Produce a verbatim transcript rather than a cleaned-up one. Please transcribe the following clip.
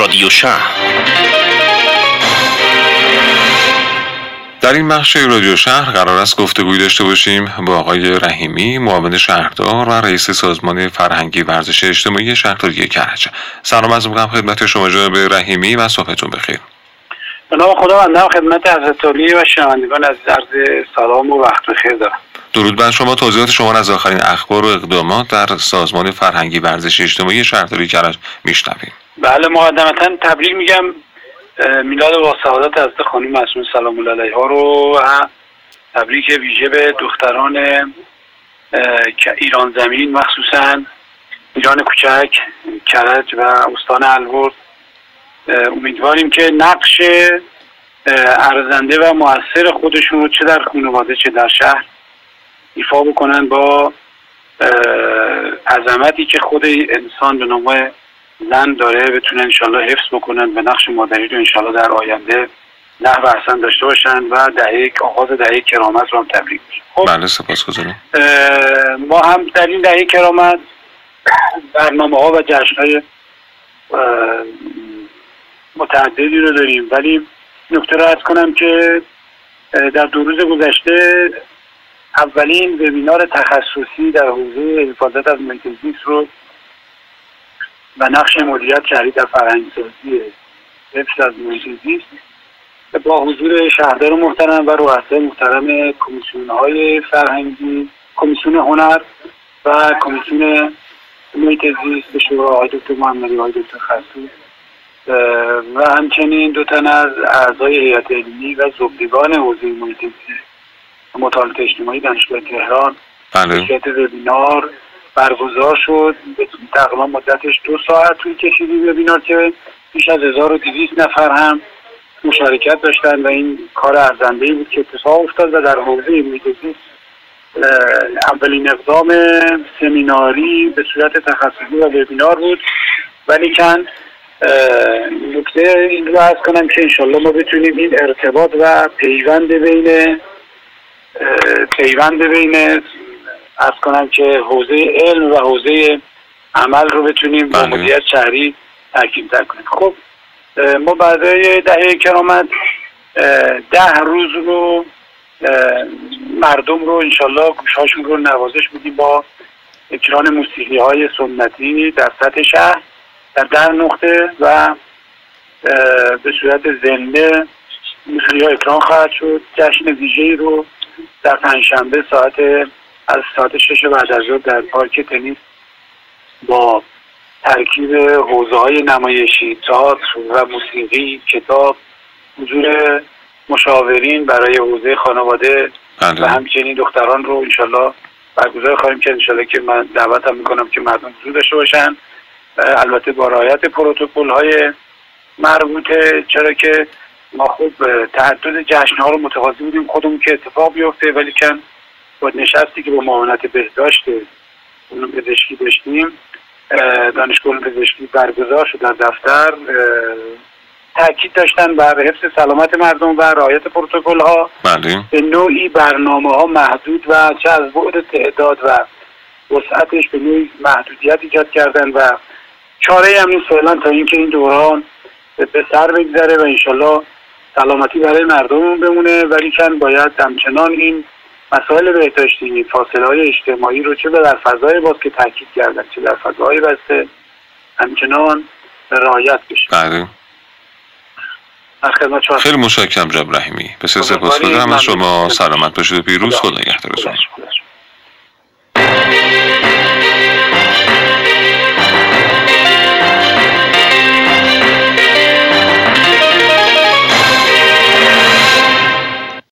رادیو شهر. در این بخش رادیو شهر قرار است گفتگوی داشته باشیم با آقای رحیمی، معاون شهردار و رئیس سازمان فرهنگی ورزش اجتماعی شهرداری کرج. سلام عرض می‌کنم خدمت شما جناب رحیمی و صبحتون بخیر. به نام خداوند خدمت حضرت عالی و شنوندگان عزیز عرض سلام و وقت بخیر دارم. درود بر شما. توضیحات شما را از آخرین اخبار و اقدامات در سازمان فرهنگی ورزش اجتماعی شهرداری کرج میشنویم. بله، مقدمتاً تبریک میگم میلاد با سعادت حضرت خانم معصومه سلام الله علیها رو و تبریک ویژه به دختران ایران زمین، مخصوصاً ایران کوچک، کرج و استان البرز. امیدواریم که نقش ارزنده و مؤثر خودشون رو چه در خانواده چه در شهر ایفا بکنن، با عظمتی که خود انسان به نام زن داره بتونن انشالله حفظ بکنن و نقش مادری رو انشالله در آینده نحو احسن داشته باشن و دهه آغاز دهه کرامت رو هم تبریک میگم. خب بله، سپاسگزارم. ما هم در این دهه کرامت برنامه ها و جشن های متعددی رو داریم، ولی نکته رو عرض کنم که در دو روز گذشته اولین وبینار تخصصی در حوزه حفاظت از محیط زیست رو و نقش مدیریت شهری در فرهنگ‌سازی حفظ از محیط زیست با حضور شهردار محترم و رؤسای محترم کمیسیون‌های فرهنگی، کمیسیون هنر و کمیسیون محیط زیست به شورای آقای دکتر محمدی و آقای دکتر خسرو و همچنین دو تن از اعضای هیئت علمی و زبدگان حوزه محیط زیست مطالعات اجتماعی دانشگاه تهران بله. صورت وبینار برگزار شد. تقریبا مدتش دو ساعت طول کشید این وبینار که بیش از هزار و دویست نفر هم مشارکت داشتن و این کار ارزنده‌ای بود که اتفاق افتاد و در حوزه محیط زیست اولین اقدام سمیناری به صورت تخصصی و وبینار بود. ولی کن نکته این رو عرض کنم که انشالله ما بتونیم این ارتباط و پیوند بین پیوند بین عرض کنم که حوزه علم و حوزه عمل رو بتونیم با مدیریت شهری ترکیب در کنیم. خب ما بعد دهه کرامت ده روز رو مردم رو انشالله گوشهاشون رو نوازش بودیم با اکران موسیقی های سنتی در سطح شهر در ده نقطه و به صورت زنده موسیقی ها اکران خواهد شد. جشن ویژه‌ای رو در پنجشنبه ساعت از ساعت شش بعد از ظهر در پارک تنیس با ترکیب حوزه های نمایشی، تئاتر و موسیقی، کتاب، حضور مشاورین برای حوزه خانواده بله. و همچنین دختران رو انشالله برگزار خواهیم کرد. انشالله که من دعوتم میکنم که مردم حضور داشته باشن، البته با رعایت پروتکل های مربوطه، چرا که ما خوب تعدد جشن ها رو متقاضی بودیم خودمون که اتفاق بیفته، ولی کن با نشستی که با معاونت بهداشت علوم پزشکی داشتیم، دانشگاه علوم پزشکی برگزار شد در دفتر، تاکید داشتن بر حفظ سلامت مردم و رعایت پروتکل ها. بله. به نوعی برنامه ها محدود و چه از بعد تعداد و وسعتش به نوعی محدودیت ایجاد کردن و چاره هم نیست فعلا تا اینکه این دوران به سر بگذره و انشالله سلامتی برای مردم بمونه. ولی کن باید همچنان این مسائل بهداشتی، فاصله های اجتماعی رو چه در فضای باز که تاکید کردن چه در فضای بسته همچنان رعایت بشه. بله. خیلی متشکرم جناب رحیمی. بسیار سپاسگزارم از شما. سلامت باشید و پیروز. خدا نگهدارتون.